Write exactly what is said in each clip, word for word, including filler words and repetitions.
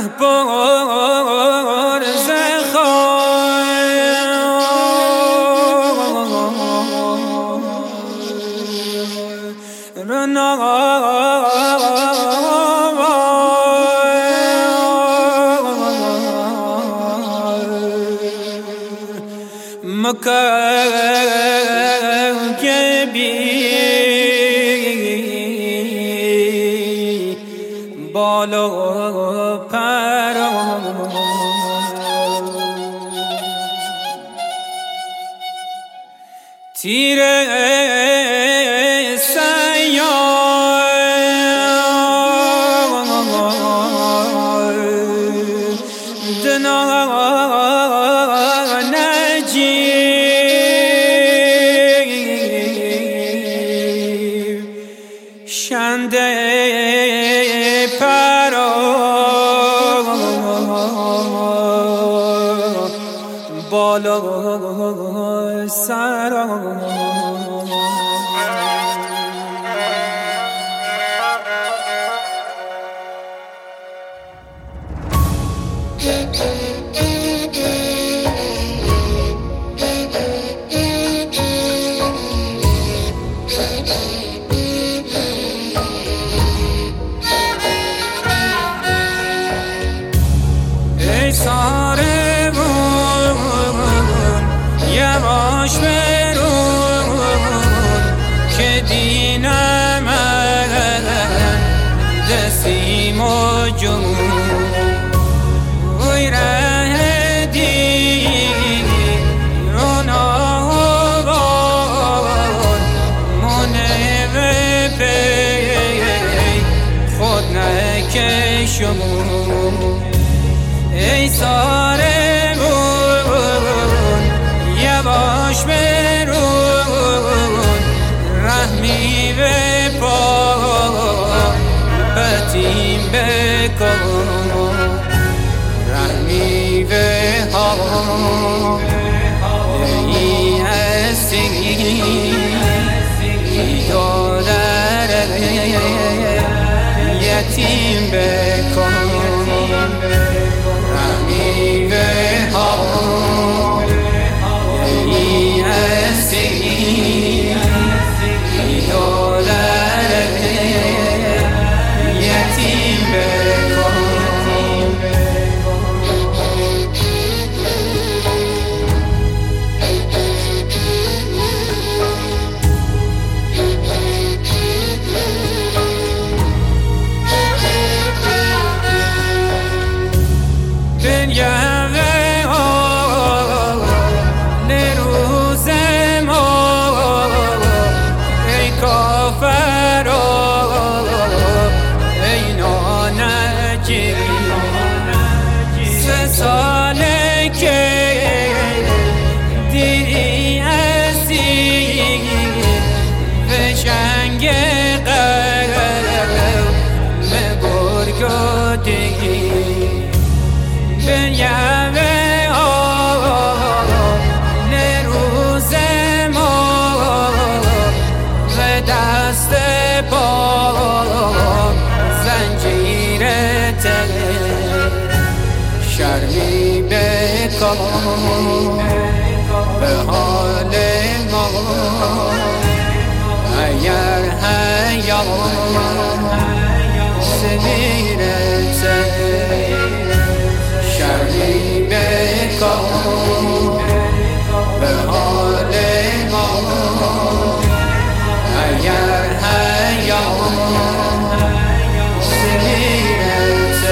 رهبر مکرکبی بالا پر تیره سیار دنا نجیب شنده پرا بالا سرا ای ساربون یواش برون که دینم دستیم و جمون وی ره دیرون آبان منو پی خود نکشمون ای ساربون یواش برون رحمی به پا بتیم بکن رحمی به ها ای هستی دادر یتیم بکن سه ساله که دیری هستی به شنگ قلب برگردی به یوه آن روز ما و دست با زنجیر شرمی بکن به حال ما اگر حیات سمیرت شرمی بکن به حال ما اگر حیات سمیرت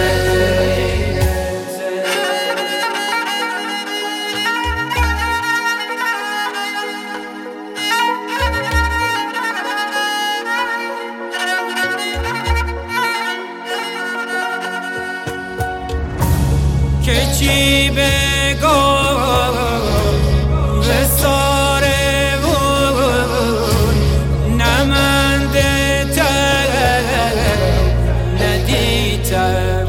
که چی بگم به ساربون نمنده تر ندیتر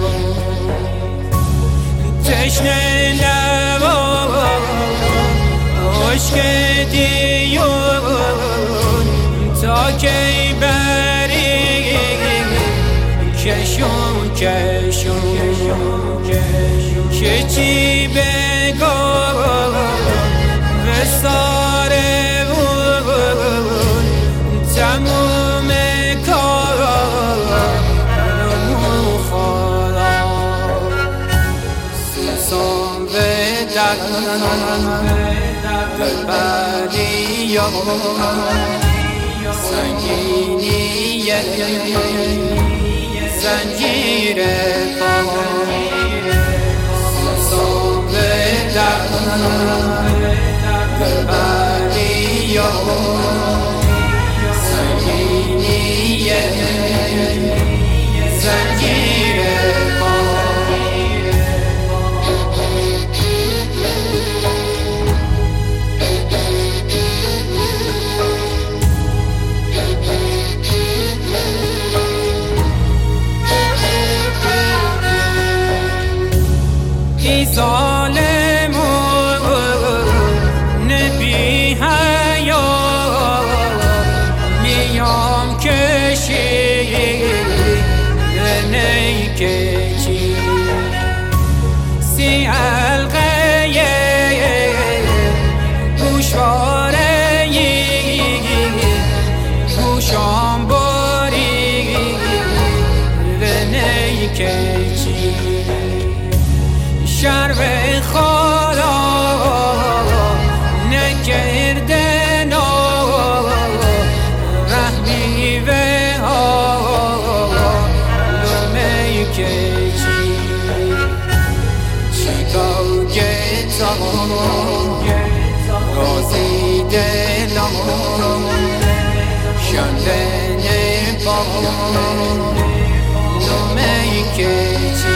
تشنه لبان عشق دیون تا کی بری کشون کشون که چی بگم وساره بود تموم کارمو خدا سوسم به در بریا سنگینیه زنجیر پا سوسم به در بریا سنگینیه زنجیر پا ای ظالمون نبی حیا میام کشی نیکچی سی حلقه گوشواره گوشام باری نیکچی شر به خدا نکرده نو رحمی به لومه کچی چیکار گتام رازی دلم شنده نبام لومه کچی